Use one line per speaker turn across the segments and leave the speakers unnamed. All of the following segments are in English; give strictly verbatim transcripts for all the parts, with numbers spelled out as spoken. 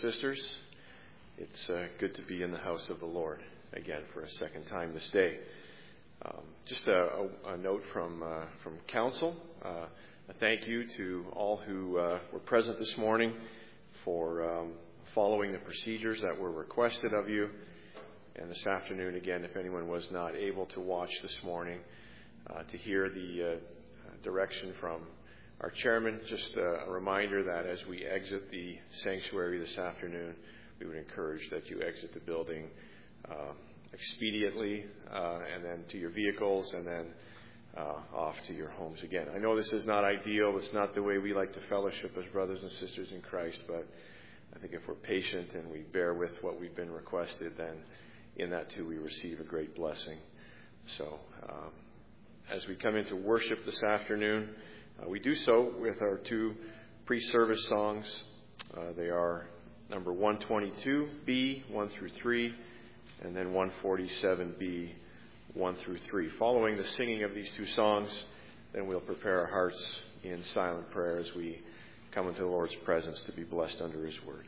sisters. It's uh, good to be in the house of the Lord again for a second time this day. Um, just a, a, a note from uh, from council. Uh, a thank you to all who uh, were present this morning for um, following the procedures that were requested of you. And this afternoon, again, if anyone was not able to watch this morning, uh, to hear the uh, direction from our chairman, just a, a reminder that as we exit the sanctuary this afternoon, we would encourage that you exit the building uh, expediently uh, and then to your vehicles and then uh, off to your homes again. I know this is not ideal. It's not the way we like to fellowship as brothers and sisters in Christ, but I think if we're patient and we bear with what we've been requested, then in that too we receive a great blessing. So um, as we come into worship this afternoon, uh, we do so with our two pre-service songs. Uh, they are number one twenty-two B, one through three, and then one forty-seven B, one through three. Following the singing of these two songs, then we'll prepare our hearts in silent prayer as we come into the Lord's presence to be blessed under His word.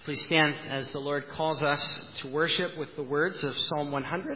Please stand as the Lord calls us to worship with the words of Psalm one hundred.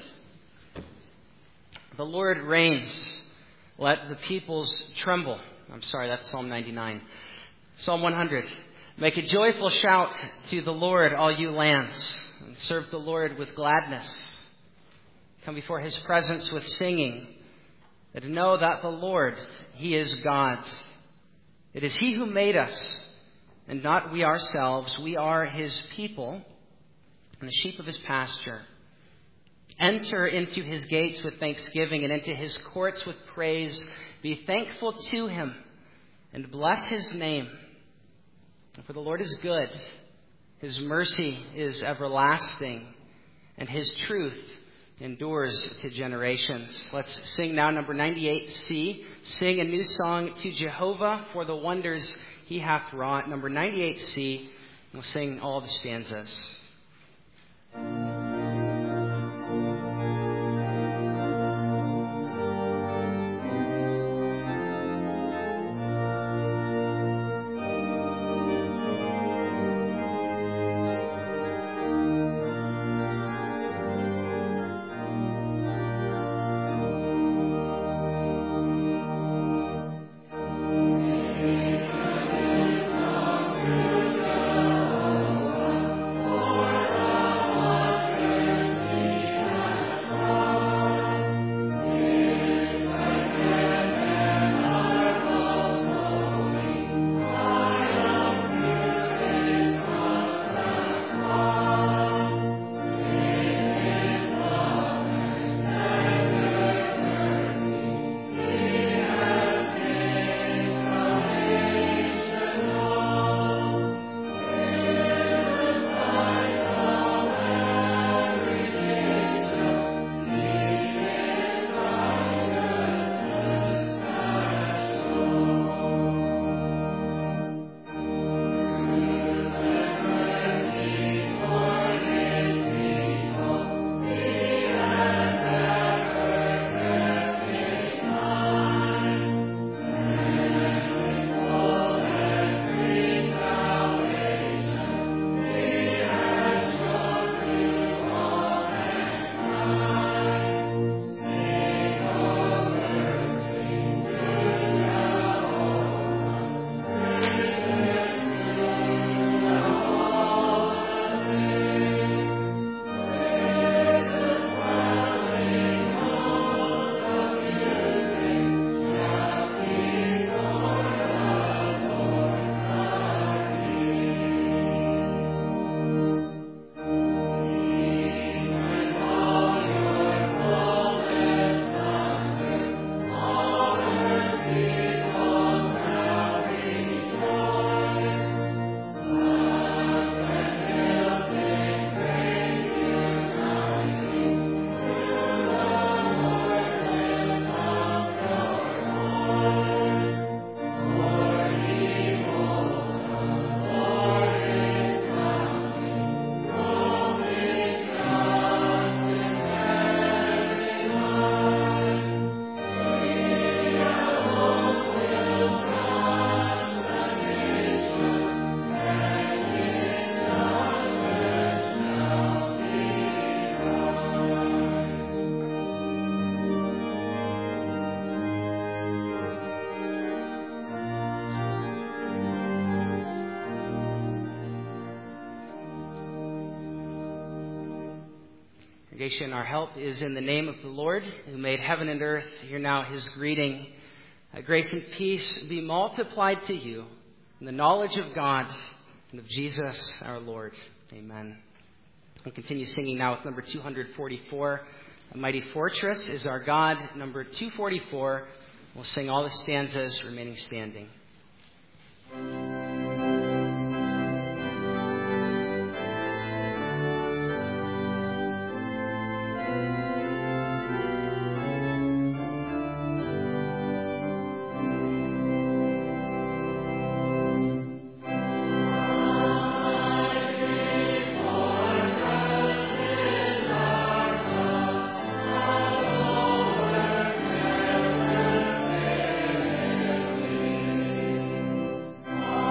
The Lord reigns. Let the peoples tremble. I'm sorry, that's Psalm ninety-nine. Psalm one hundred. Make a joyful shout to the Lord, all you lands, and serve the Lord with gladness. Come before his presence with singing, and know that the Lord, he is God. It is he who made us, and not we ourselves. We are his people and the sheep of his pasture. Enter into his gates with thanksgiving and into his courts with praise. Be thankful to him and bless his name. For the Lord is good. His mercy is everlasting, and his truth endures to generations. Let's sing now number ninety-eight C. Sing a new song to Jehovah for the wonders he hath wrought. Number ninety-eight C. We'll sing all the stanzas. Our help is in the name of the Lord, who made heaven and earth. Hear now his greeting. Uh, grace and peace be multiplied to you in the knowledge of God and of Jesus our Lord. Amen. We'll continue singing now with number two forty-four. A mighty fortress is our God. Number two forty-four. We'll sing all the stanzas remaining standing.
Oh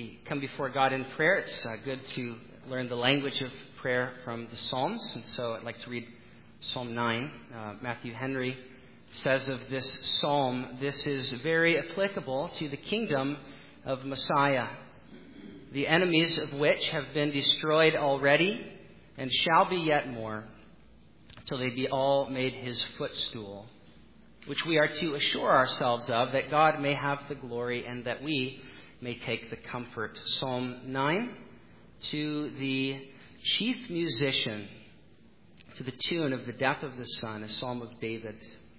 we come before God in prayer, it's uh, good to learn the language of prayer from the Psalms. And so I'd like to read Psalm nine. Uh, Matthew Henry says of this psalm, this is very applicable to the kingdom of Messiah, the enemies of which have been destroyed already and shall be yet more, till they be all made his footstool, which we are to assure ourselves of, that God may have the glory and that we may take the comfort. Psalm nine, to the chief musician, to the tune of the death of the Son, a psalm of David.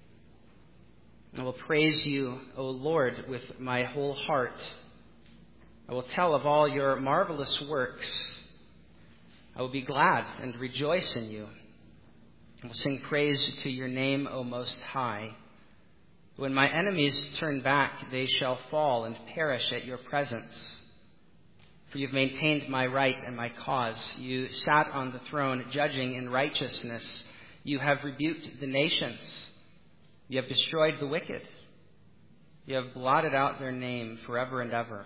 I will praise you, O Lord, with my whole heart. I will tell of all your marvelous works. I will be glad and rejoice in you. I will sing praise to your name, O Most High. When my enemies turn back, they shall fall and perish at your presence. For you have maintained my right and my cause. You sat on the throne, judging in righteousness. You have rebuked the nations. You have destroyed the wicked. You have blotted out their name forever and ever.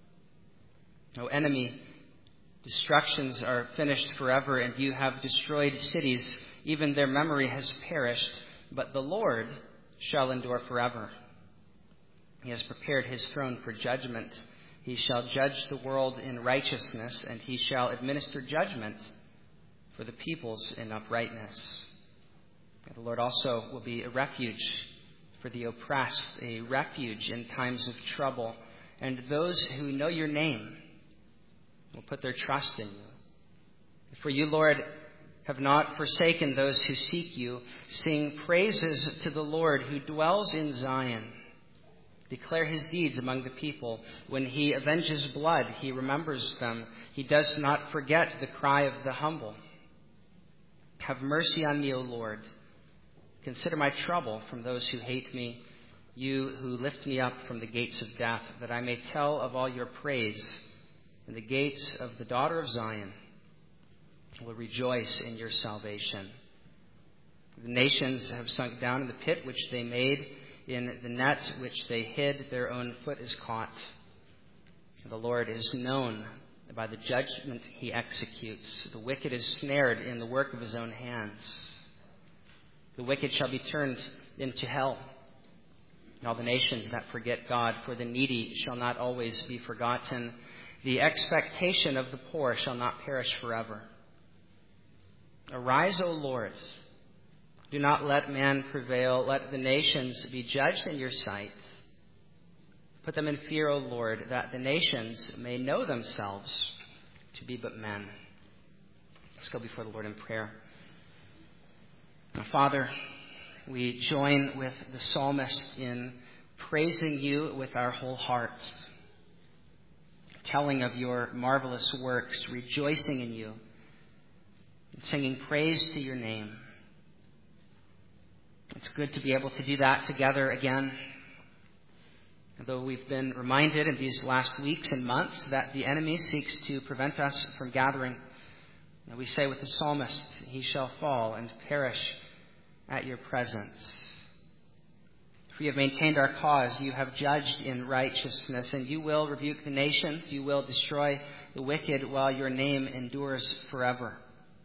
O enemy, destructions are finished forever, and you have destroyed cities. Even their memory has perished, but the Lord shall endure forever. He has prepared his throne for judgment. He shall judge the world in righteousness, and he shall administer judgment for the peoples in uprightness. The Lord also will be a refuge for the oppressed, a refuge in times of trouble, and those who know your name will put their trust in you. For you, Lord, have not forsaken those who seek you. Sing praises to the Lord who dwells in Zion. Declare his deeds among the people. When he avenges blood, he remembers them. He does not forget the cry of the humble. Have mercy on me, O Lord. Consider my trouble from those who hate me, you who lift me up from the gates of death, that I may tell of all your praise in the gates of the daughter of Zion. I will rejoice in your salvation. The nations have sunk down in the pit which they made, in the net which they hid, their own foot is caught. The Lord is known by the judgment he executes. The wicked is snared in the work of his own hands. The wicked shall be turned into hell, and all the nations that forget God, for the needy shall not always be forgotten. The expectation of the poor shall not perish forever. Arise, O Lord. Do not let man prevail. Let the nations be judged in your sight. Put them in fear, O Lord, that the nations may know themselves to be but men. Let's go before the Lord in prayer. Now, Father, we join with the psalmist in praising you with our whole hearts, telling of your marvelous works, rejoicing in you, and singing praise to your name. It's good to be able to do that together again. Although we've been reminded in these last weeks and months that the enemy seeks to prevent us from gathering, and we say with the psalmist, he shall fall and perish at your presence. For you have maintained our cause, you have judged in righteousness, and you will rebuke the nations, you will destroy the wicked while your name endures forever.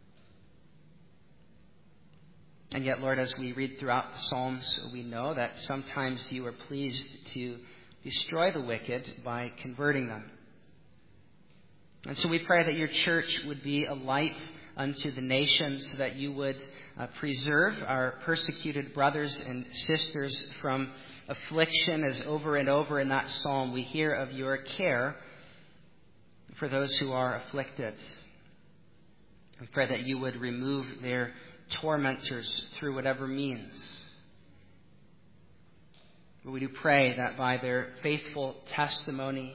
And yet, Lord, as we read throughout the Psalms, we know that sometimes you are pleased to destroy the wicked by converting them. And so we pray that your church would be a light unto the nations, that you would uh, preserve our persecuted brothers and sisters from affliction, as over and over in that psalm we hear of your care for those who are afflicted. We pray that you would remove their tormentors through whatever means. But we do pray that by their faithful testimony,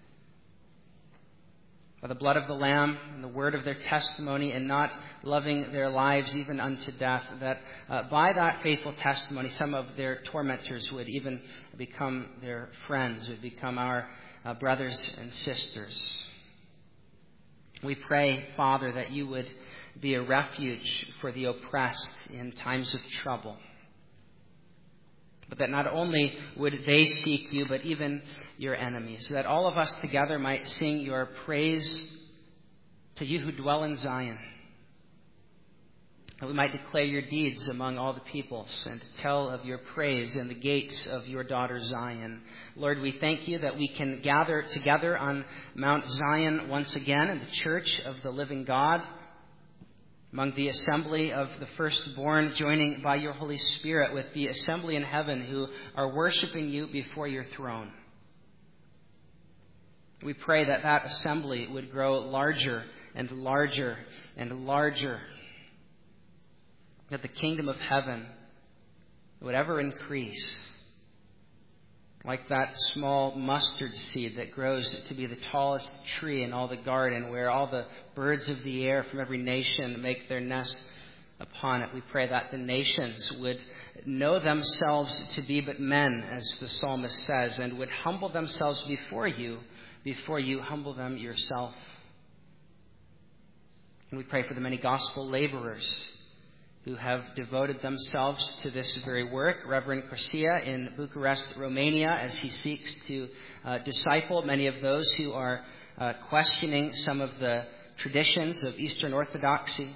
by the blood of the Lamb and the word of their testimony, and not loving their lives even unto death, that uh, by that faithful testimony, some of their tormentors would even become their friends, would become our uh, brothers and sisters. We pray, Father, that you would be a refuge for the oppressed in times of trouble. but that not only would they seek you, but even your enemies, that all of us together might sing your praise to you who dwell in Zion, that we might declare your deeds among all the peoples and tell of your praise in the gates of your daughter Zion. Lord, we thank you that we can gather together on Mount Zion once again in the church of the living God, among the assembly of the firstborn, joining by your Holy Spirit with the assembly in heaven who are worshiping you before your throne. We pray that that assembly would grow larger and larger and larger, that the kingdom of heaven would ever increase, like that small mustard seed that grows to be the tallest tree in all the garden, where all the birds of the air from every nation make their nest upon it. We pray that the nations would know themselves to be but men, as the psalmist says, and would humble themselves before you, before you humble them yourself. And we pray for the many gospel laborers who have devoted themselves to this very work. Reverend Garcia in Bucharest, Romania, as he seeks to uh, disciple many of those who are uh, questioning some of the traditions of Eastern Orthodoxy,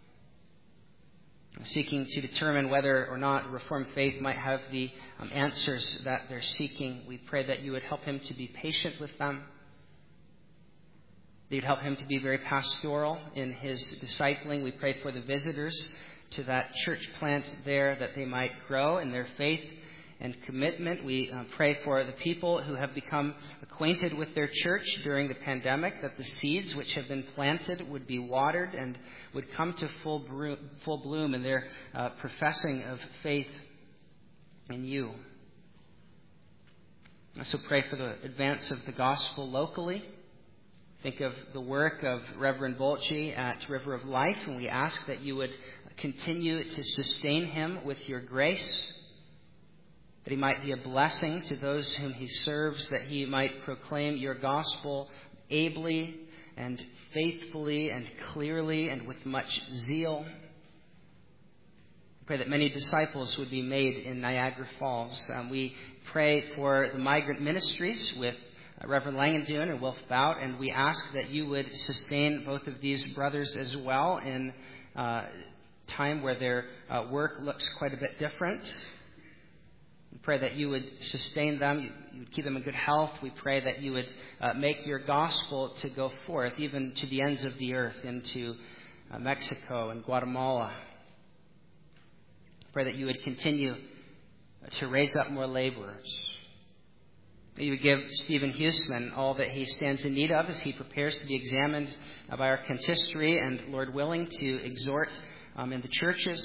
seeking to determine whether or not Reformed faith might have the um, answers that they're seeking. We pray that you would help him to be patient with them, that you'd help him to be very pastoral in his discipling. We pray for the visitors to that church plant there, that they might grow in their faith and commitment. We uh, pray for the people who have become acquainted with their church during the pandemic, that the seeds which have been planted would be watered and would come to full, bro- full bloom in their uh, professing of faith in you. I also pray for the advance of the gospel locally. Think of the work of Reverend Bolci at River of Life, and we ask that you would continue to sustain him with your grace, that he might be a blessing to those whom he serves, that he might proclaim your gospel ably and faithfully and clearly and with much zeal. We pray that many disciples would be made in Niagara Falls. Um, we pray for the migrant ministries with uh, Reverend Langendoon and Wilf Bout, and we ask that you would sustain both of these brothers as well in uh, time where their uh, work looks quite a bit different. We pray that you would sustain them, you, you would keep them in good health. We pray that you would uh, make your gospel to go forth even to the ends of the earth, into uh, Mexico and Guatemala. We pray that you would continue to raise up more laborers. That you would give Stephen Huseman all that he stands in need of as he prepares to be examined by our consistory, and, Lord willing, to exhort Um, in the churches.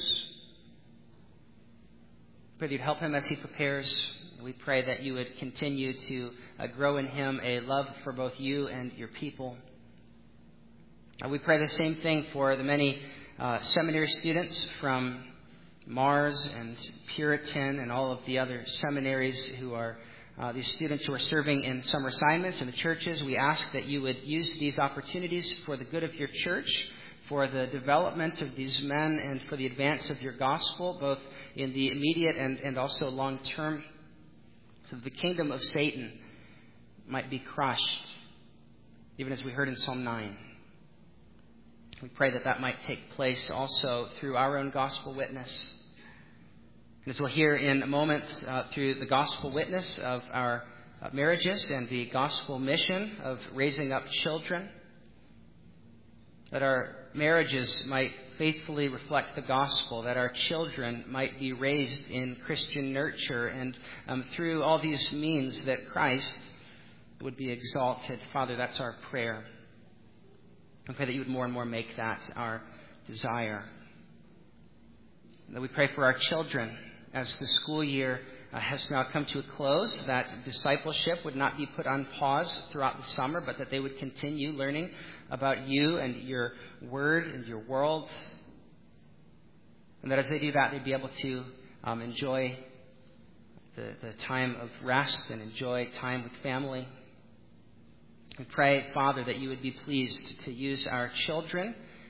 Pray that you'd help him as he prepares. We pray that you would continue to uh, grow in him a love for both you and your people. Uh, we pray the same thing for the many uh, seminary students from Mars and Puritan and all of the other seminaries who are uh, these students who are serving in summer assignments in the churches. We ask that you would use these opportunities for the good of your church, for the development of these men, and for the advance of your gospel, both in the immediate and, and also long term, so that the kingdom of Satan might be crushed, even as we heard in Psalm nine. We pray that that might take place also through our own gospel witness. And as we'll hear in a moment, uh, through the gospel witness of our uh, marriages and the gospel mission of raising up children, that our marriages might faithfully reflect the gospel, that our children might be raised in Christian nurture, and um, through all these means that Christ would be exalted. Father, that's our prayer. I pray that you would more and more make that our desire. And that we pray for our children as the school year uh, has now come to a close, that discipleship would not be put on pause throughout the summer, but that they would continue learning about you and your word and your world. And that as they do that, they'd be able to um, enjoy the, the time of rest and enjoy time with family. We pray, Father, that you would be pleased to use our children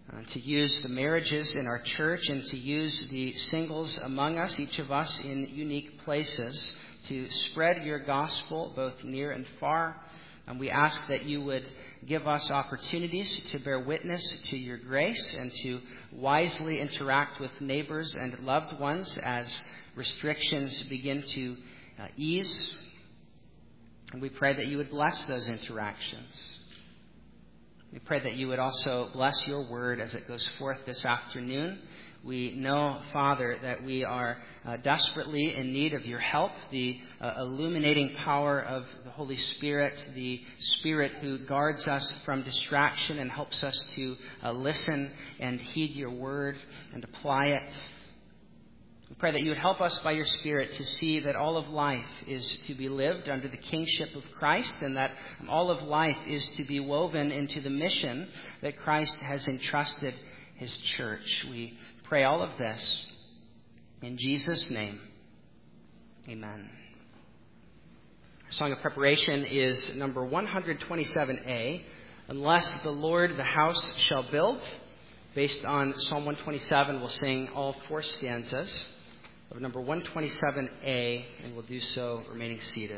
uh, to use the marriages in our church and to use the singles among us, each of us in unique places, to spread your gospel both near and far. And we ask that you would give us opportunities to bear witness to your grace and to wisely interact with neighbors and loved ones as restrictions begin to uh, ease. And we pray that you would bless those interactions. We pray that you would also bless your word as it goes forth this afternoon. We know, Father, that we are uh, desperately in need of your help, the uh, illuminating power of the Holy Spirit, the Spirit who guards us from distraction and helps us to uh, listen and heed your word and apply it. We pray that you would help us by your Spirit to see that all of life is to be lived under the kingship of Christ, and that all of life is to be woven into the mission that Christ has entrusted his church. We pray all of this in Jesus' name. Amen. Our song of preparation is number one twenty-seven A, Unless the Lord the House Shall Build. Based on Psalm one twenty-seven, we'll sing all four stanzas of number one twenty-seven A, and we'll do so remaining seated.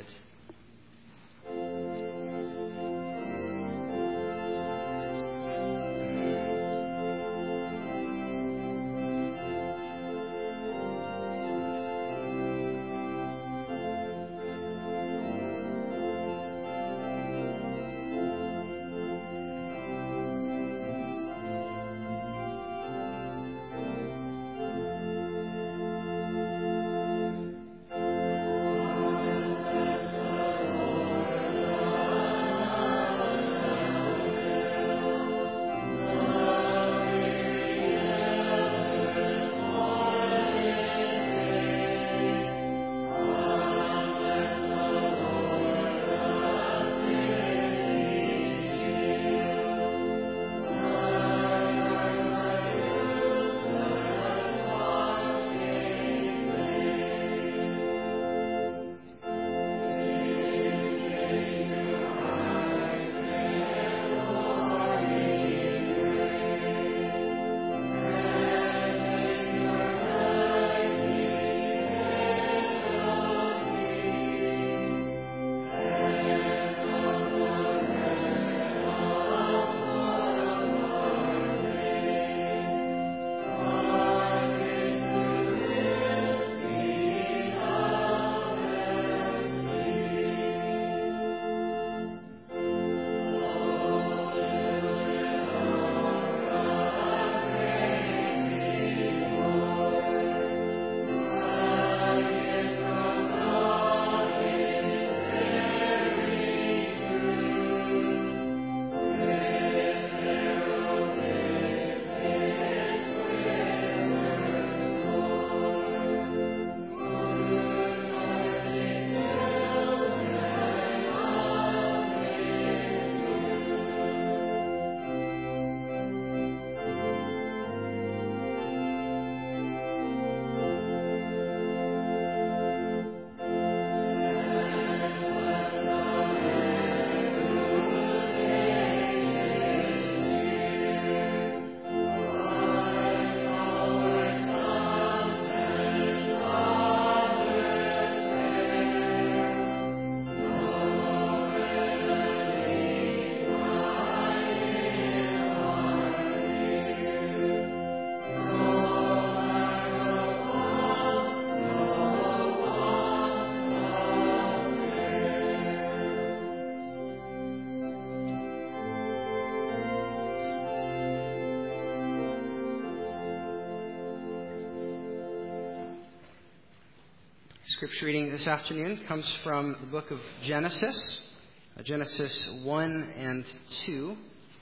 Scripture reading this afternoon comes from the book of Genesis, Genesis one and two.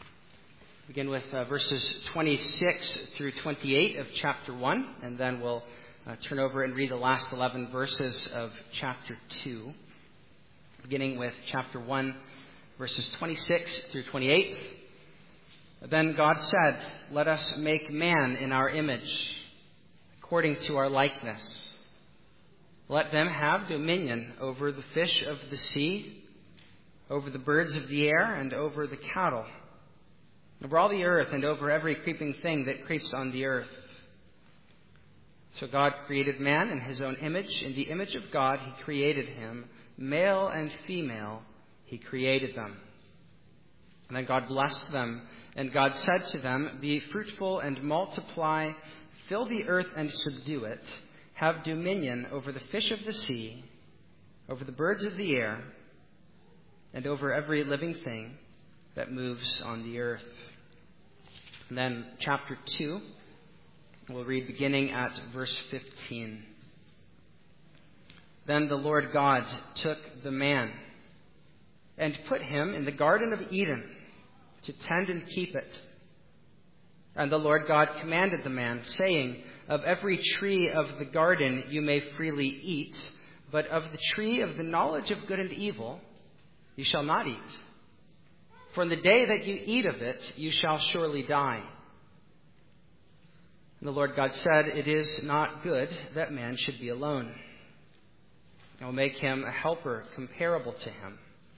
Begin with uh, verses twenty-six through twenty-eight of chapter one, and then we'll uh, turn over and read the last eleven verses of chapter two. Beginning with chapter one, verses twenty-six through twenty-eight. Then God said, "Let us make man in our image, according to our likeness. Let them have dominion over the fish of the sea, over the birds of the air, and over the cattle, over all the earth and over every creeping thing that creeps on the earth. So God created man in his own image. In the image of God, he created him. Male and female, he created them. And then God blessed them. And God said to them, "Be fruitful and multiply, fill the earth and subdue it. Have dominion over the fish of the sea, over the birds of the air, and over every living thing that moves on the earth." And then chapter two, we'll read beginning at verse fifteen. "Then the Lord God took the man and put him in the Garden of Eden to tend and keep it. And the Lord God commanded the man, saying, 'Of every tree of the garden you may freely eat, but of the tree of the knowledge of good and evil you shall not eat. For in the day that you eat of it, you shall surely die.' And the Lord God said, 'It is not good that man should be alone. I will make him a helper comparable to him.'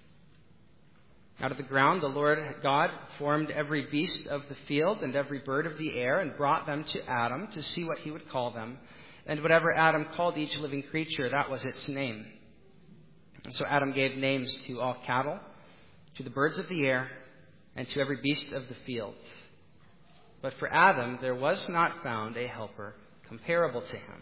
Out of the ground the Lord God formed every beast of the field and every bird of the air and brought them to Adam to see what he would call them. And whatever Adam called each living creature, that was its name. And so Adam gave names to all cattle, to the birds of the air, and to every beast of the field. But for Adam there was not found a helper comparable to him.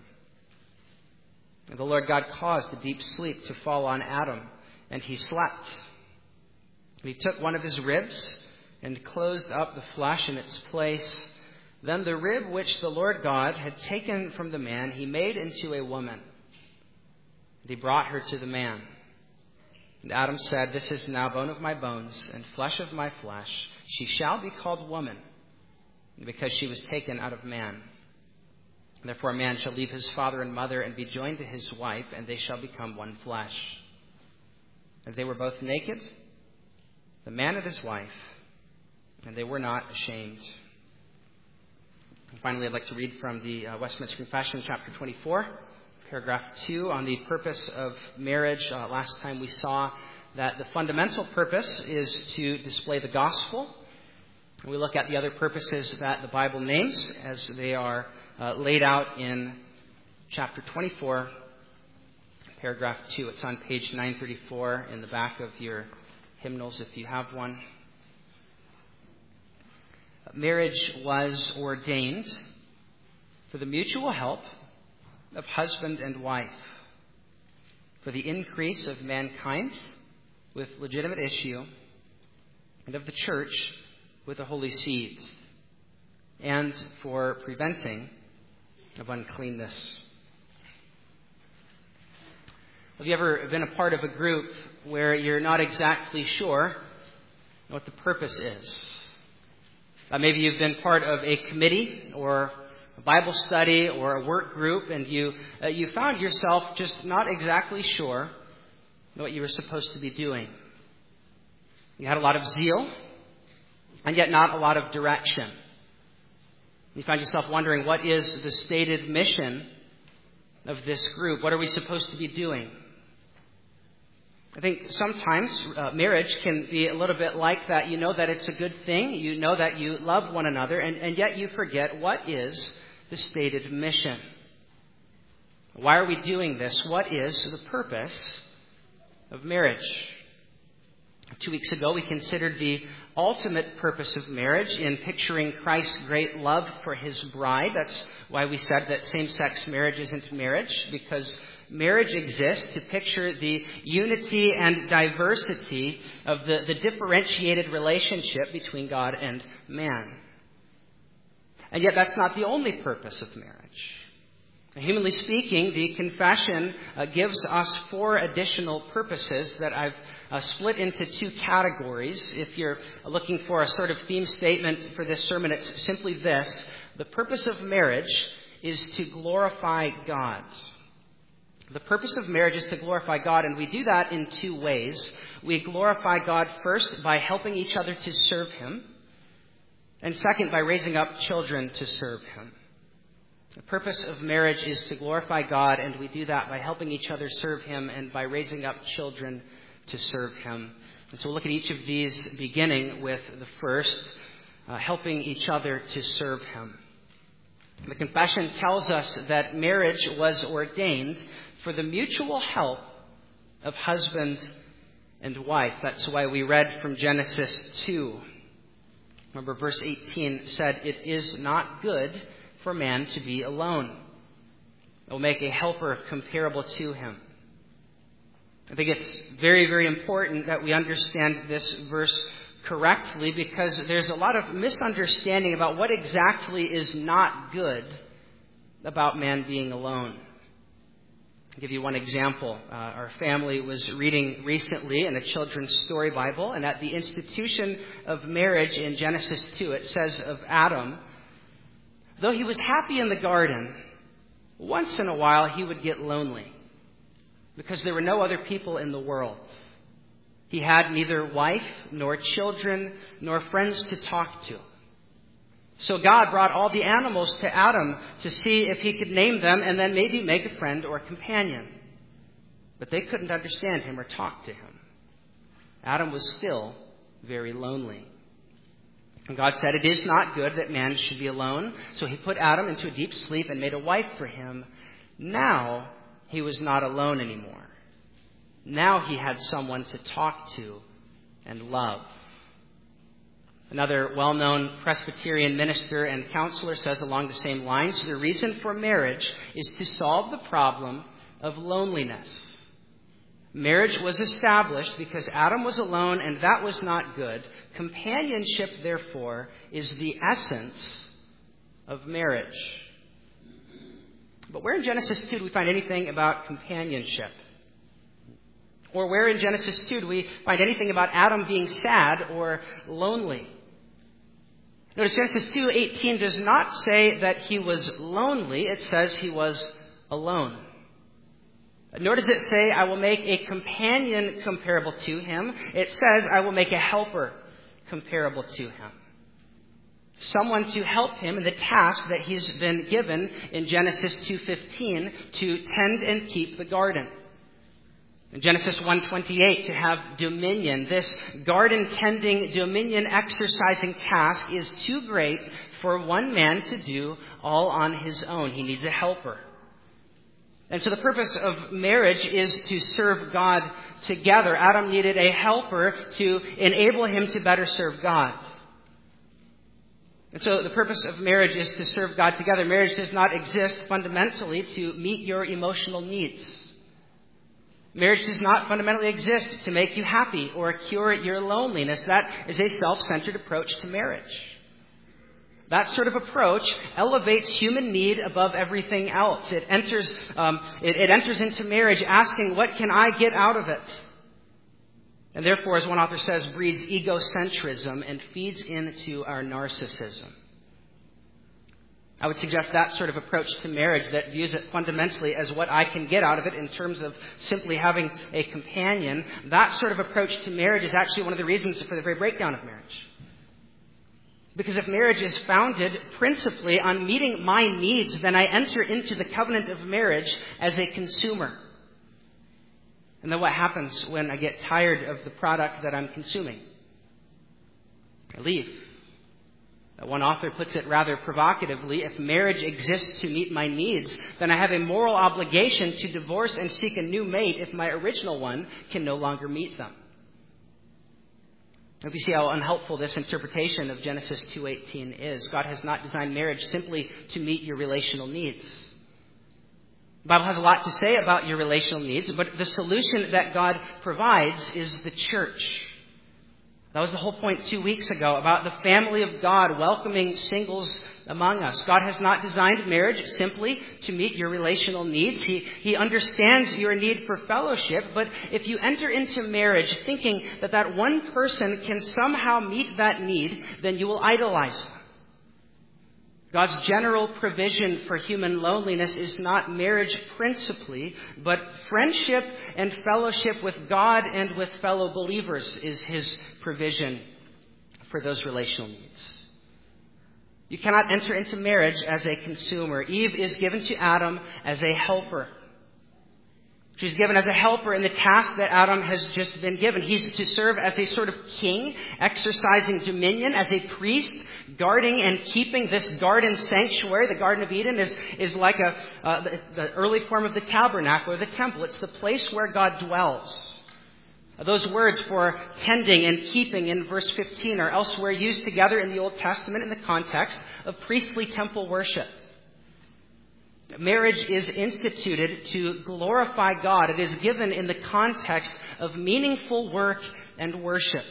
And the Lord God caused a deep sleep to fall on Adam, and he slept. And he took one of his ribs and closed up the flesh in its place. Then the rib which the Lord God had taken from the man, he made into a woman. And he brought her to the man. And Adam said, 'This is now bone of my bones and flesh of my flesh. She shall be called woman, because she was taken out of man. Therefore a man shall leave his father and mother and be joined to his wife, and they shall become one flesh.' And they were both naked, the man and his wife, and they were not ashamed." And finally, I'd like to read from the uh, Westminster Confession, chapter twenty-four, paragraph two, on the purpose of marriage. Uh, last time we saw that the fundamental purpose is to display the gospel. And we look at the other purposes that the Bible names as they are uh, laid out in chapter twenty-four, paragraph two. It's on page nine thirty-four in the back of your hymnals if you have one. Marriage was ordained for the mutual help of husband and wife, for the increase of mankind with legitimate issue, and of the church with a holy seed, and for preventing of uncleanness. Have you ever been a part of a group where you're not exactly sure what the purpose is? Uh, maybe you've been part of a committee or a Bible study or a work group, and you uh, you found yourself just not exactly sure what you were supposed to be doing. You had a lot of zeal, and yet not a lot of direction. You found yourself wondering, what is the stated mission of this group? What are we supposed to be doing? I think sometimes uh, marriage can be a little bit like that. You know that it's a good thing. You know that you love one another, and, and yet you forget what is the stated mission. Why are we doing this? What is the purpose of marriage? Two weeks ago, we considered the ultimate purpose of marriage in picturing Christ's great love for his bride. That's why we said that same-sex marriage isn't marriage, because marriage exists to picture the unity and diversity of the, the differentiated relationship between God and man. And yet that's not the only purpose of marriage. Humanly speaking, the confession uh, gives us four additional purposes that I've uh, split into two categories. If you're looking for a sort of theme statement for this sermon, it's simply this: the purpose of marriage is to glorify God. The purpose of marriage is to glorify God, and we do that in two ways. We glorify God first by helping each other to serve him, and second, by raising up children to serve him. The purpose of marriage is to glorify God, and we do that by helping each other serve him and by raising up children to serve him. And so we'll look at each of these, beginning with the first. uh, helping each other to serve him. The confession tells us that marriage was ordained for the mutual help of husband and wife. That's why we read from Genesis two. Remember, verse eighteen said, "It is not good for man to be alone. I will make a helper comparable to him." I think it's very, very important that we understand this verse correctly, because there's a lot of misunderstanding about what exactly is not good about man being alone. I'll give you one example. Uh, our family was reading recently in a children's story Bible, and at the institution of marriage in Genesis two, it says of Adam, though he was happy in the garden, once in a while he would get lonely because there were no other people in the world. He had neither wife, nor children, nor friends to talk to. So God brought all the animals to Adam to see if he could name them and then maybe make a friend or companion. But they couldn't understand him or talk to him. Adam was still very lonely. And God said, "It is not good that man should be alone." So he put Adam into a deep sleep and made a wife for him. Now he was not alone anymore. Now he had someone to talk to and love. Another well-known Presbyterian minister and counselor says along the same lines, the reason for marriage is to solve the problem of loneliness. Marriage was established because Adam was alone and that was not good. Companionship, therefore, is the essence of marriage. But where in Genesis two do we find anything about companionship? Or where in Genesis two do we find anything about Adam being sad or lonely? Notice Genesis two eighteen does not say that he was lonely. It says he was alone. Nor does it say, "I will make a companion comparable to him." It says, "I will make a helper comparable to him." Someone to help him in the task that he's been given in Genesis two fifteen to tend and keep the garden. In Genesis one twenty-eight, to have dominion. This garden-tending, dominion-exercising task is too great for one man to do all on his own. He needs a helper. And so the purpose of marriage is to serve God together. Adam needed a helper to enable him to better serve God. And so the purpose of marriage is to serve God together. Marriage does not exist fundamentally to meet your emotional needs. Marriage does not fundamentally exist to make you happy or cure your loneliness. That is a self-centered approach to marriage. That sort of approach elevates human need above everything else. It enters, um, it, it enters into marriage asking, what can I get out of it? And therefore, as one author says, breeds egocentrism and feeds into our narcissism. I would suggest that sort of approach to marriage that views it fundamentally as what I can get out of it in terms of simply having a companion. That sort of approach to marriage is actually one of the reasons for the very breakdown of marriage. Because if marriage is founded principally on meeting my needs, then I enter into the covenant of marriage as a consumer. And then what happens when I get tired of the product that I'm consuming? I leave. One author puts it rather provocatively, if marriage exists to meet my needs, then I have a moral obligation to divorce and seek a new mate if my original one can no longer meet them. If you see how unhelpful this interpretation of Genesis two eighteen is. God has not designed marriage simply to meet your relational needs. The Bible has a lot to say about your relational needs, but the solution that God provides is the church. That was the whole point two weeks ago about the family of God welcoming singles among us. God has not designed marriage simply to meet your relational needs. He, he understands your need for fellowship, but if you enter into marriage thinking that that one person can somehow meet that need, then you will idolize them. God's general provision for human loneliness is not marriage principally, but friendship and fellowship with God and with fellow believers is His provision for those relational needs. You cannot enter into marriage as a consumer. Eve is given to Adam as a helper. She's given as a helper in the task that Adam has just been given. He's to serve as a sort of king, exercising dominion, as a priest, guarding and keeping this garden sanctuary. The Garden of Eden is, is like a, uh, the, the early form of the tabernacle or the temple. It's the place where God dwells. Those words for tending and keeping in verse fifteen are elsewhere used together in the Old Testament in the context of priestly temple worship. Marriage is instituted to glorify God. It is given in the context of meaningful work and worship.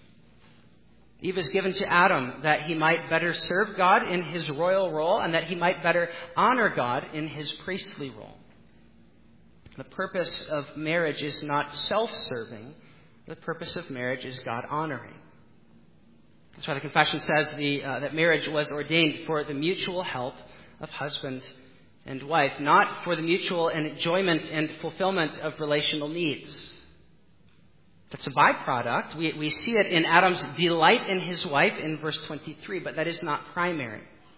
Eve is given to Adam that he might better serve God in his royal role and that he might better honor God in his priestly role. The purpose of marriage is not self-serving. The purpose of marriage is God-honoring. That's why the Confession says the, uh, that marriage was ordained for the mutual help of husband and wife, not for the mutual enjoyment and fulfillment of relational needs. That's a byproduct. We, we see it in Adam's delight in his wife in verse twenty-three, but that is not primary.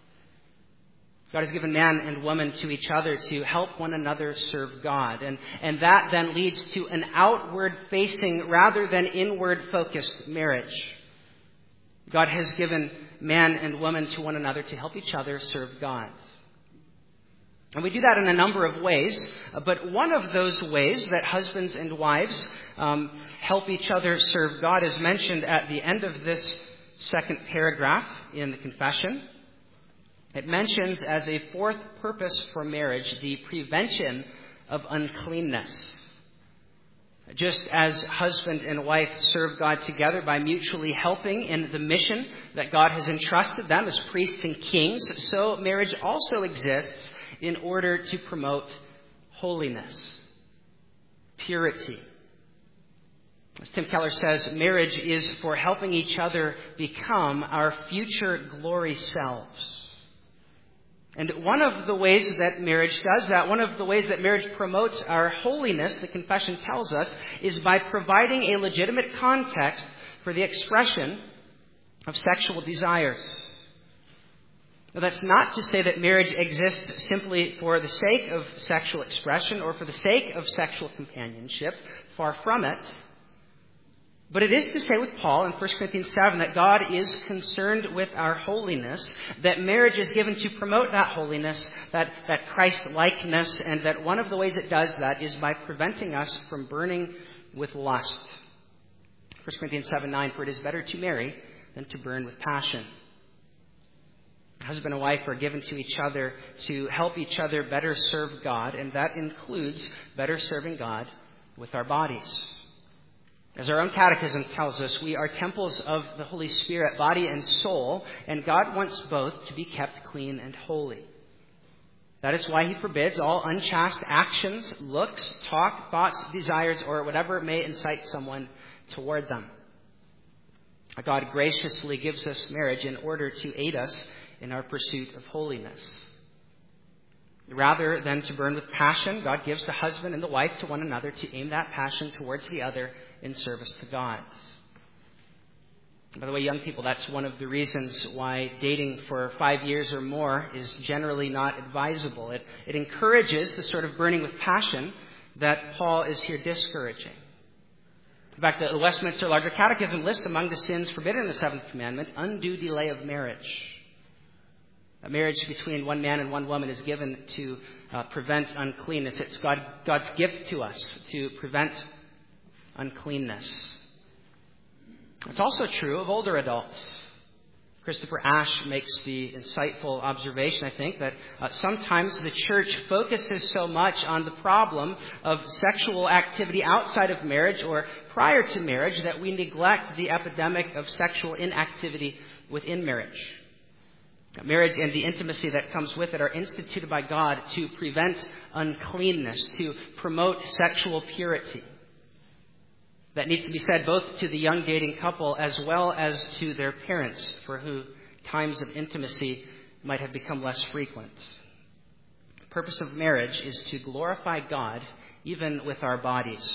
God has given man and woman to each other to help one another serve God. And, and that then leads to an outward-facing rather than inward-focused marriage. God has given man and woman to one another to help each other serve God. And we do that in a number of ways, but one of those ways that husbands and wives um, help each other serve God is mentioned at the end of this second paragraph in the Confession. It mentions as a fourth purpose for marriage the prevention of uncleanness. Just as husband and wife serve God together by mutually helping in the mission that God has entrusted them as priests and kings, so marriage also exists in order to promote holiness, purity. As Tim Keller says, marriage is for helping each other become our future glory selves. And one of the ways that marriage does that, one of the ways that marriage promotes our holiness, the Confession tells us, is by providing a legitimate context for the expression of sexual desires. Now, that's not to say that marriage exists simply for the sake of sexual expression or for the sake of sexual companionship. Far from it. But it is to say with Paul in First Corinthians seven that God is concerned with our holiness, that marriage is given to promote that holiness, that, that Christ-likeness, and that one of the ways it does that is by preventing us from burning with lust. First Corinthians seven nine, for it is better to marry than to burn with passion. Husband and wife are given to each other to help each other better serve God, and that includes better serving God with our bodies. As our own catechism tells us, we are temples of the Holy Spirit, body and soul, and God wants both to be kept clean and holy. That is why he forbids all unchaste actions, looks, talk, thoughts, desires, or whatever may incite someone toward them. God graciously gives us marriage in order to aid us in our pursuit of holiness. Rather than to burn with passion, God gives the husband and the wife to one another to aim that passion towards the other in service to God. By the way, young people, that's one of the reasons why dating for five years or more is generally not advisable. It, it encourages the sort of burning with passion that Paul is here discouraging. In fact, the Westminster Larger Catechism lists among the sins forbidden in the Seventh Commandment undue delay of marriage. A marriage between one man and one woman is given to uh, prevent uncleanness. It's God, God's gift to us to prevent uncleanness. It's also true of older adults. Christopher Ashe makes the insightful observation, I think, that uh, sometimes the church focuses so much on the problem of sexual activity outside of marriage or prior to marriage that we neglect the epidemic of sexual inactivity within marriage. Marriage and the intimacy that comes with it are instituted by God to prevent uncleanness, to promote sexual purity. That needs to be said both to the young dating couple as well as to their parents, for who times of intimacy might have become less frequent. The purpose of marriage is to glorify God even with our bodies.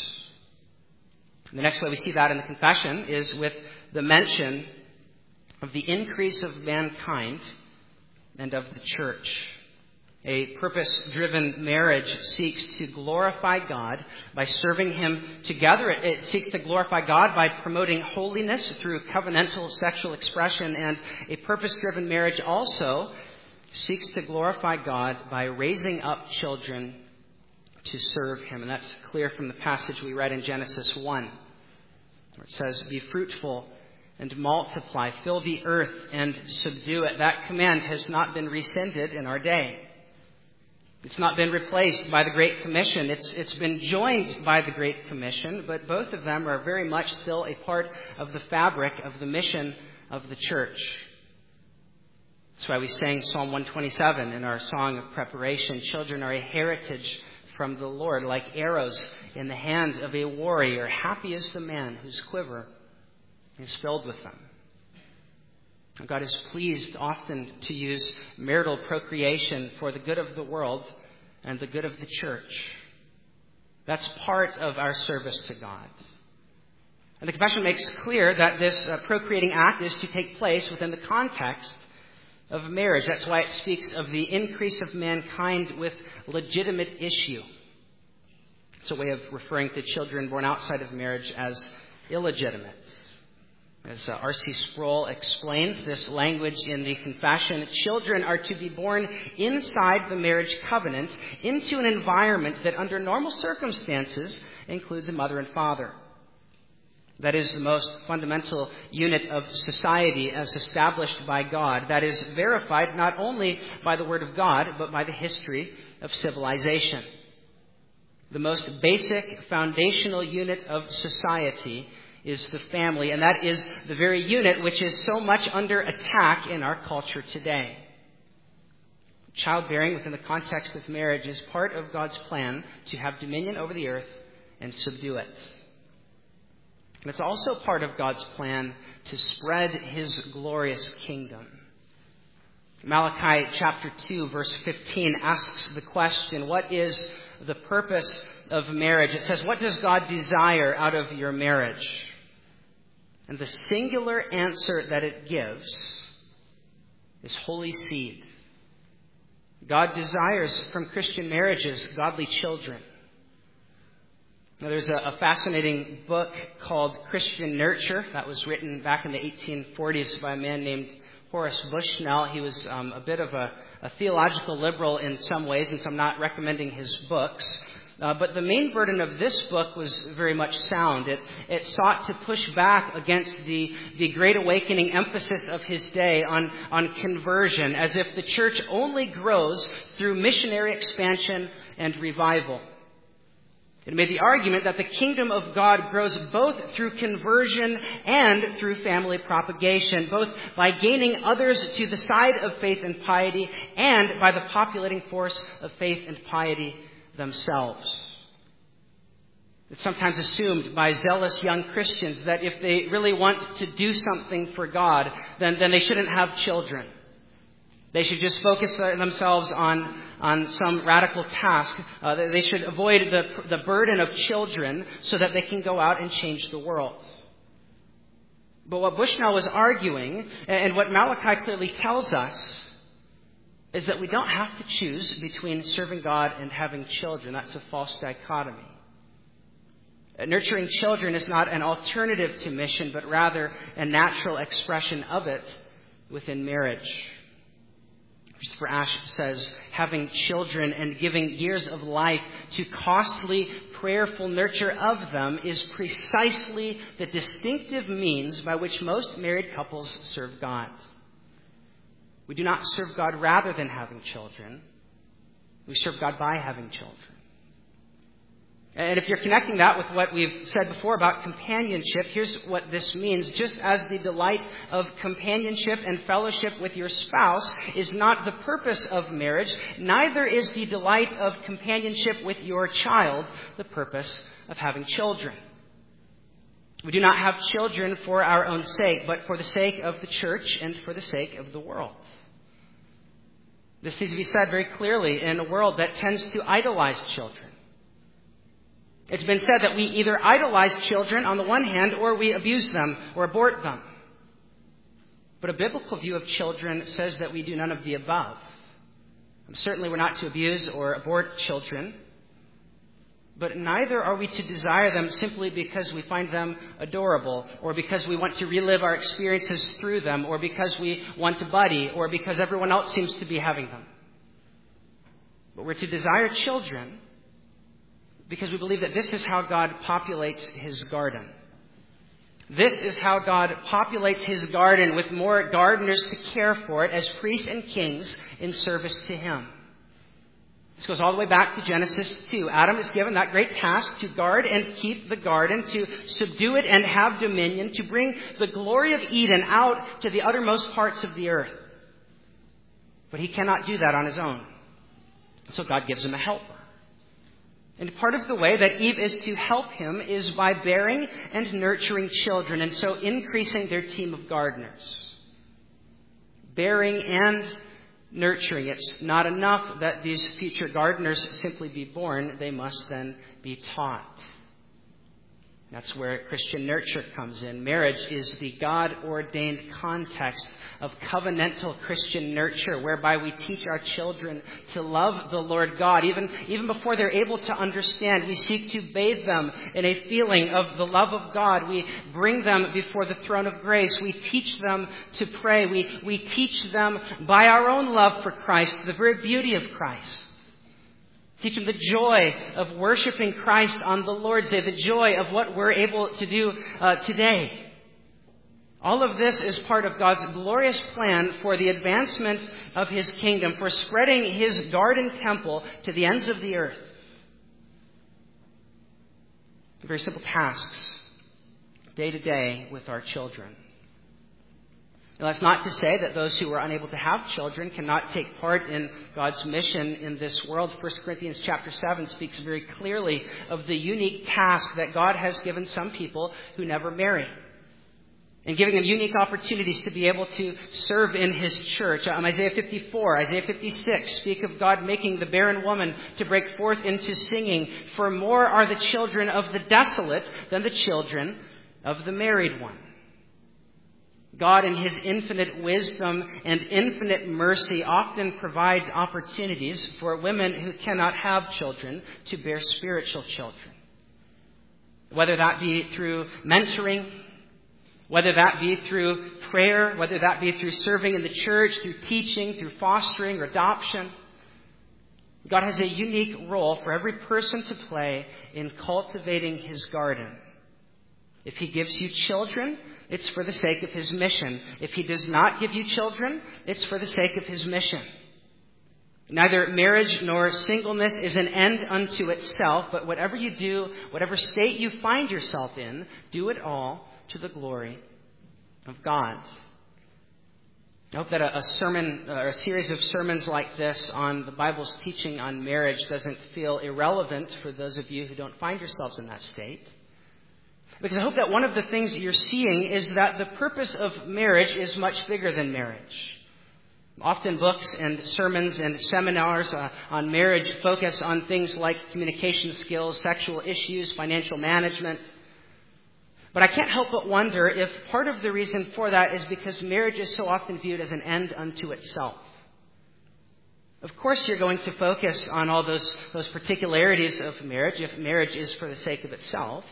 And the next way we see that in the Confession is with the mention of the increase of mankind and of the church. A purpose-driven marriage seeks to glorify God by serving Him together. It, it seeks to glorify God by promoting holiness through covenantal sexual expression. And a purpose-driven marriage also seeks to glorify God by raising up children to serve Him. And that's clear from the passage we read in Genesis one, where it says, "Be fruitful and multiply, fill the earth and subdue it." That command has not been rescinded in our day. It's not been replaced by the Great Commission. It's, it's been joined by the Great Commission, but both of them are very much still a part of the fabric of the mission of the church. That's why we sang Psalm one twenty-seven in our song of preparation. Children are a heritage from the Lord, like arrows in the hand of a warrior. Happy is the man whose quiver is filled with them. God is pleased often to use marital procreation for the good of the world and the good of the church. That's part of our service to God. And the confession makes clear that this uh, procreating act is to take place within the context of marriage. That's why it speaks of the increase of mankind with legitimate issue. It's a way of referring to children born outside of marriage as illegitimate. As uh, R C Sproul explains this language in the Confession, children are to be born inside the marriage covenant into an environment that under normal circumstances includes a mother and father. That is the most fundamental unit of society as established by God. That is verified not only by the Word of God, but by the history of civilization. The most basic foundational unit of society is the family, and that is the very unit which is so much under attack in our culture today. Childbearing within the context of marriage is part of God's plan to have dominion over the earth and subdue it. And it's also part of God's plan to spread His glorious kingdom. Malachi chapter two, verse fifteen asks the question, what is the purpose of marriage? It says, what does God desire out of your marriage? And the singular answer that it gives is holy seed. God desires from Christian marriages godly children. Now, there's a, a fascinating book called Christian Nurture that was written back in the eighteen forties by a man named Horace Bushnell. He was um, a bit of a, a theological liberal in some ways, and so I'm not recommending his books. Uh, but the main burden of this book was very much sound. It, it sought to push back against the, the Great Awakening emphasis of his day on, on conversion, as if the church only grows through missionary expansion and revival. It made the argument that the kingdom of God grows both through conversion and through family propagation, both by gaining others to the side of faith and piety and by the populating force of faith and piety themselves. It's sometimes assumed by zealous young Christians that if they really want to do something for God, then, then they shouldn't have children. They should just focus themselves on, on some radical task. Uh, they should avoid the, the burden of children so that they can go out and change the world. But what Bushnell was arguing, and what Malachi clearly tells us, is that we don't have to choose between serving God and having children. That's a false dichotomy. Nurturing children is not an alternative to mission, but rather a natural expression of it within marriage. Christopher Ash says, having children and giving years of life to costly, prayerful nurture of them is precisely the distinctive means by which most married couples serve God. We do not serve God rather than having children. We serve God by having children. And if you're connecting that with what we've said before about companionship, here's what this means. Just as the delight of companionship and fellowship with your spouse is not the purpose of marriage, neither is the delight of companionship with your child the purpose of having children. We do not have children for our own sake, but for the sake of the church and for the sake of the world. This needs to be said very clearly in a world that tends to idolize children. It's been said that we either idolize children on the one hand, or we abuse them or abort them. But a biblical view of children says that we do none of the above. Certainly we're not to abuse or abort children, but neither are we to desire them simply because we find them adorable, or because we want to relive our experiences through them, or because we want to buddy, or because everyone else seems to be having them. But we're to desire children because we believe that this is how God populates His garden. This is how God populates His garden with more gardeners to care for it as priests and kings in service to Him. This goes all the way back to Genesis two. Adam is given that great task to guard and keep the garden, to subdue it and have dominion, to bring the glory of Eden out to the uttermost parts of the earth. But he cannot do that on his own. So God gives him a helper. And part of the way that Eve is to help him is by bearing and nurturing children, and so increasing their team of gardeners. Bearing and nurturing. It's not enough that these future gardeners simply be born. They must then be taught. That's where Christian nurture comes in. Marriage is the God-ordained context of covenantal Christian nurture, whereby we teach our children to love the Lord God. Even, even before they're able to understand, we seek to bathe them in a feeling of the love of God. We bring them before the throne of grace. We teach them to pray. We, we teach them by our own love for Christ, the very beauty of Christ. Teach them the joy of worshiping Christ on the Lord's Day, the joy of what we're able to do uh, today. All of this is part of God's glorious plan for the advancement of His kingdom, for spreading His garden temple to the ends of the earth. Very simple tasks, day to day, with our children. Now, that's not to say that those who are unable to have children cannot take part in God's mission in this world. First Corinthians chapter seven speaks very clearly of the unique task that God has given some people who never marry, and giving them unique opportunities to be able to serve in His church. Um, Isaiah fifty-four, Isaiah fifty-six speak of God making the barren woman to break forth into singing. For more are the children of the desolate than the children of the married one. God, in His infinite wisdom and infinite mercy, often provides opportunities for women who cannot have children to bear spiritual children. Whether that be through mentoring, whether that be through prayer, whether that be through serving in the church, through teaching, through fostering or adoption. God has a unique role for every person to play in cultivating His garden. If He gives you children, it's for the sake of His mission. If He does not give you children, it's for the sake of His mission. Neither marriage nor singleness is an end unto itself, but whatever you do, whatever state you find yourself in, do it all to the glory of God. I hope that a, a sermon, or a series of sermons like this on the Bible's teaching on marriage doesn't feel irrelevant for those of you who don't find yourselves in that state. Because I hope that one of the things you're seeing is that the purpose of marriage is much bigger than marriage. Often books and sermons and seminars uh, on marriage focus on things like communication skills, sexual issues, financial management. But I can't help but wonder if part of the reason for that is because marriage is so often viewed as an end unto itself. Of course you're going to focus on all those, those particularities of marriage if marriage is for the sake of itself.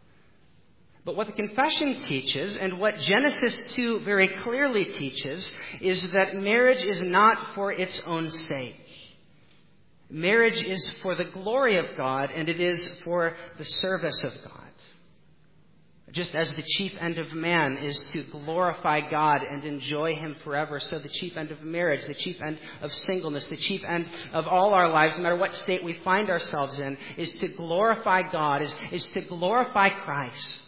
But what the confession teaches, and what Genesis two very clearly teaches, is that marriage is not for its own sake. Marriage is for the glory of God, and it is for the service of God. Just as the chief end of man is to glorify God and enjoy Him forever, so the chief end of marriage, the chief end of singleness, the chief end of all our lives, no matter what state we find ourselves in, is to glorify God, is, is to glorify Christ.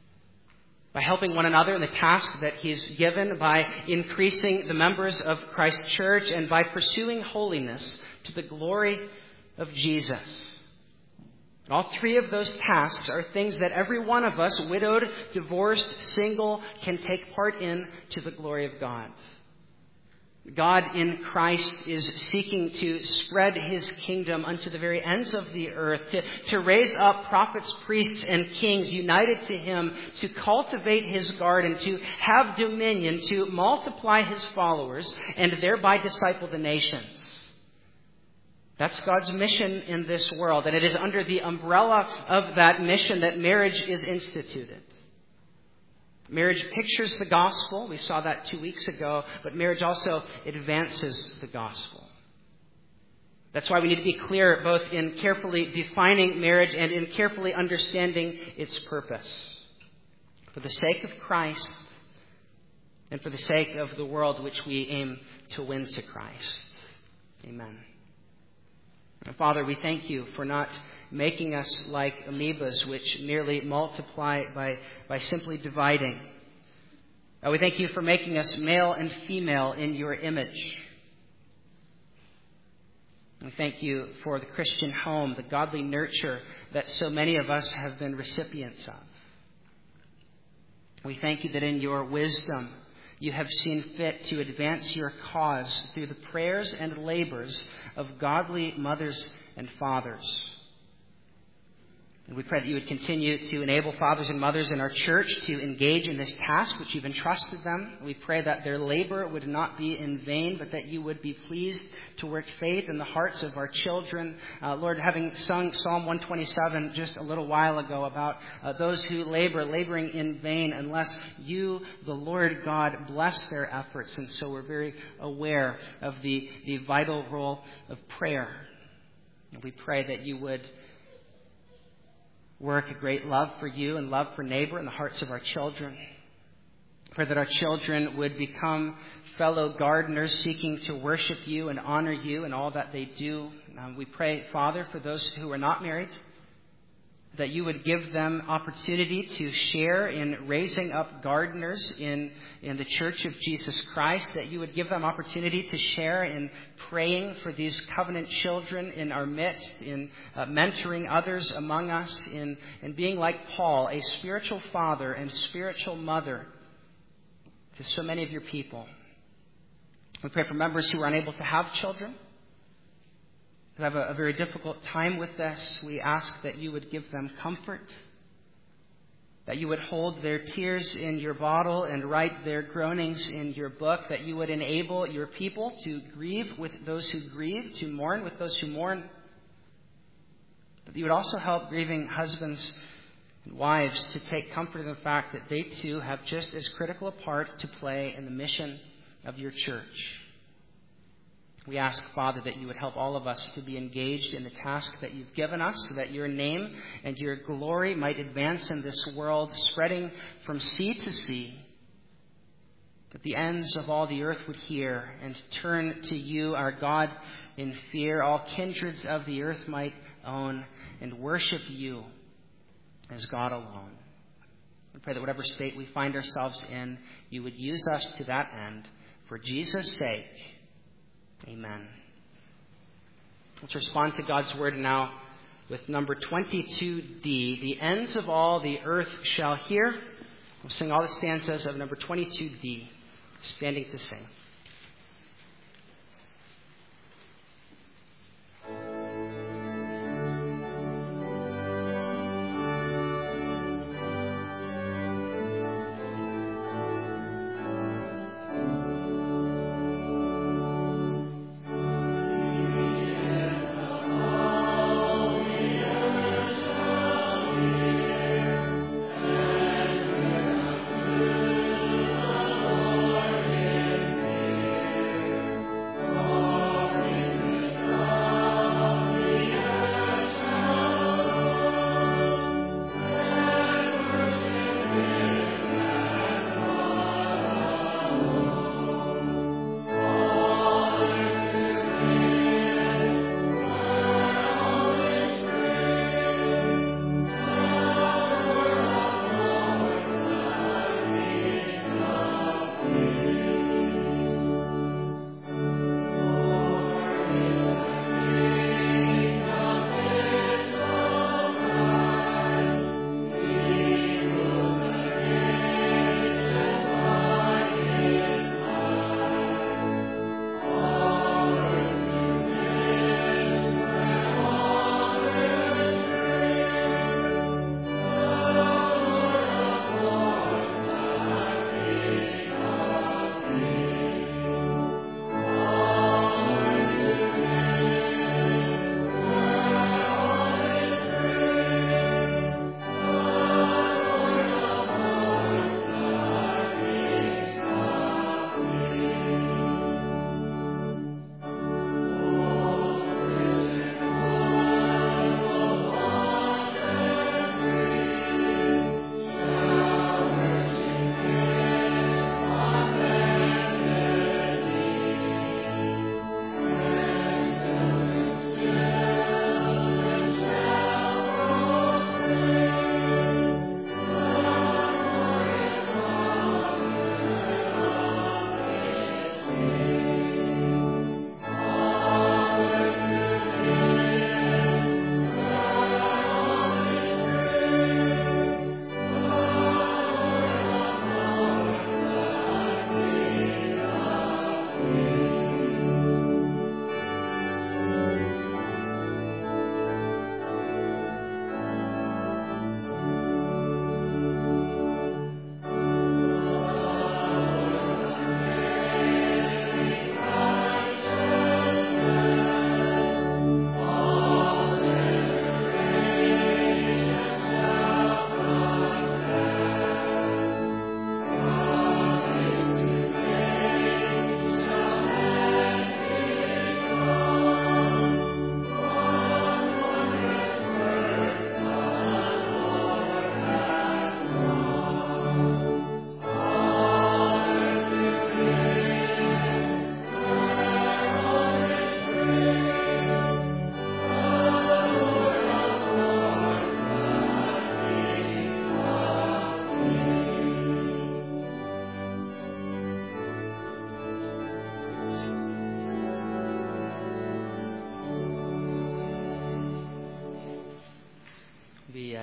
By helping one another in the task that He's given, by increasing the members of Christ's church, and by pursuing holiness to the glory of Jesus. And all three of those tasks are things that every one of us, widowed, divorced, single, can take part in to the glory of God. God in Christ is seeking to spread His kingdom unto the very ends of the earth, to, to raise up prophets, priests, and kings united to Him, to cultivate His garden, to have dominion, to multiply His followers, and thereby disciple the nations. That's God's mission in this world, and it is under the umbrella of that mission that marriage is instituted. Marriage pictures the gospel. We saw that two weeks ago, but marriage also advances the gospel. That's why we need to be clear both in carefully defining marriage and in carefully understanding its purpose. For the sake of Christ and for the sake of the world which we aim to win to Christ. Amen. And Father, we thank you for not making us like amoebas which merely multiply by, by simply dividing. Uh, we thank you for making us male and female in your image. We thank you for the Christian home, the godly nurture that so many of us have been recipients of. We thank you that in your wisdom you have seen fit to advance your cause through the prayers and labors of godly mothers and fathers. And we pray that you would continue to enable fathers and mothers in our church to engage in this task which you've entrusted them. We pray that their labor would not be in vain, but that you would be pleased to work faith in the hearts of our children. Uh, Lord, having sung Psalm one twenty-seven just a little while ago about uh, those who labor, laboring in vain unless you, the Lord God, bless their efforts. And so we're very aware of the, the vital role of prayer. And we pray that you would work a great love for you and love for neighbor in the hearts of our children. Pray that our children would become fellow gardeners seeking to worship you and honor you in all that they do. Um, we pray, Father, for those who are not married, that you would give them opportunity to share in raising up gardeners in, in the Church of Jesus Christ, that you would give them opportunity to share in praying for these covenant children in our midst, in uh, mentoring others among us, in, in being like Paul, a spiritual father and spiritual mother to so many of your people. We pray for members who are unable to have children, who have a, a very difficult time with this. We ask that you would give them comfort, that you would hold their tears in your bottle and write their groanings in your book, that you would enable your people to grieve with those who grieve, to mourn with those who mourn, that you would also help grieving husbands and wives to take comfort in the fact that they too have just as critical a part to play in the mission of your church. We ask, Father, that you would help all of us to be engaged in the task that you've given us, so that your name and your glory might advance in this world, spreading from sea to sea, that the ends of all the earth would hear and turn to you, our God, in fear. All kindreds of the earth might own and worship you as God alone. We pray that whatever state we find ourselves in, you would use us to that end. For Jesus' sake, amen. Let's respond to God's word now with number twenty-two D. The ends of all the earth shall hear. We'll sing all the stanzas of number twenty-two D, standing to sing.
Amen.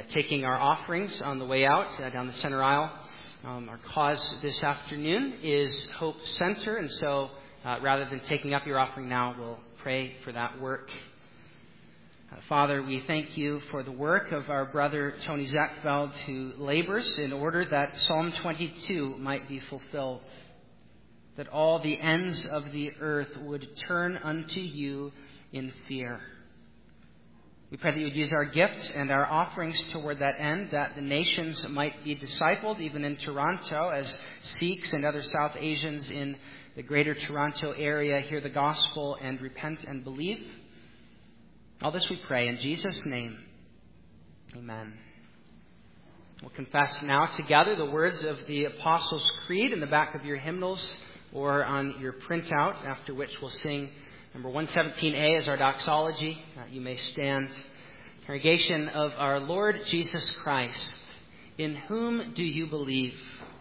taking our offerings on the way out uh, down the center aisle. Um, our cause this afternoon is Hope Center, and so uh, rather than taking up your offering now, we'll pray for that work. Uh, Father, we thank you for the work of our brother Tony Zachfeld, who labors in order that Psalm twenty-two might be fulfilled, that all the ends of the earth would turn unto you in fear. We pray that you would use our gifts and our offerings toward that end, that the nations might be discipled, even in Toronto, as Sikhs and other South Asians in the greater Toronto area hear the gospel and repent and believe. All this we pray in Jesus' name. Amen. We'll confess now together the words of the Apostles' Creed in the back of your hymnals or on your printout, after which we'll sing number one seventeen A as our doxology. Uh, you may stand. Congregation of our Lord Jesus Christ, in whom do you believe?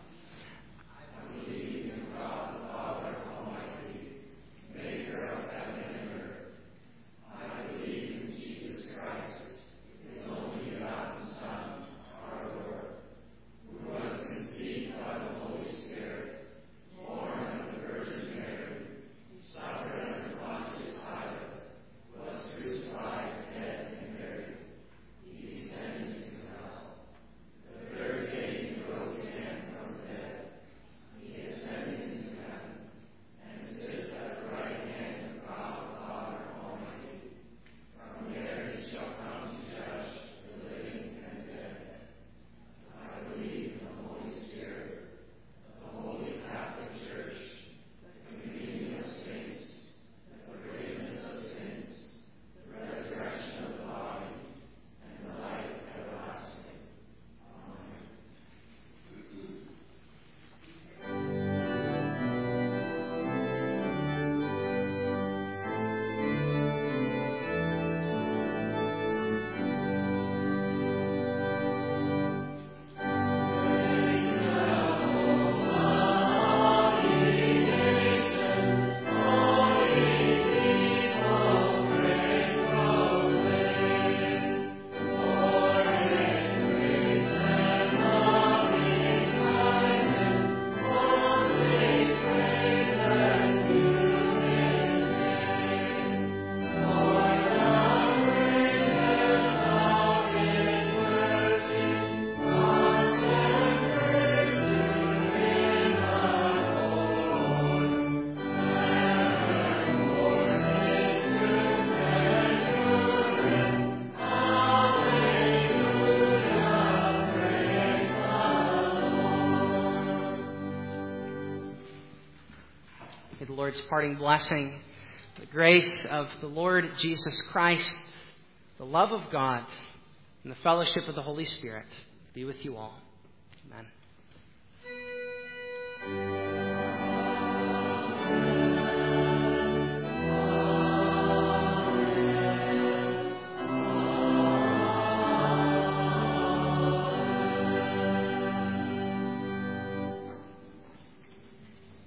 I believe in God the Father Almighty, maker of heaven and earth. I believe in Jesus Christ, his only begotten Son, our Lord, who was conceived by the Holy Spirit, born of the Virgin Mary, suffered under Pontius Pilate, was crucified, dead, and buried. He descended into hell. The third day he rose again from the dead. He ascended into heaven, and sits at the right hand of God the Father Almighty. From there he shall come to judge the living and the dead. I believe in the Holy Spirit, the Holy Catholic Church, the communion of saints, the forgiveness of sins, the resurrection of the body, and the life everlasting. Amen.
May the Lord's parting blessing, the grace of the Lord Jesus Christ, the love of God, and the fellowship of the Holy Spirit be with you all. Amen.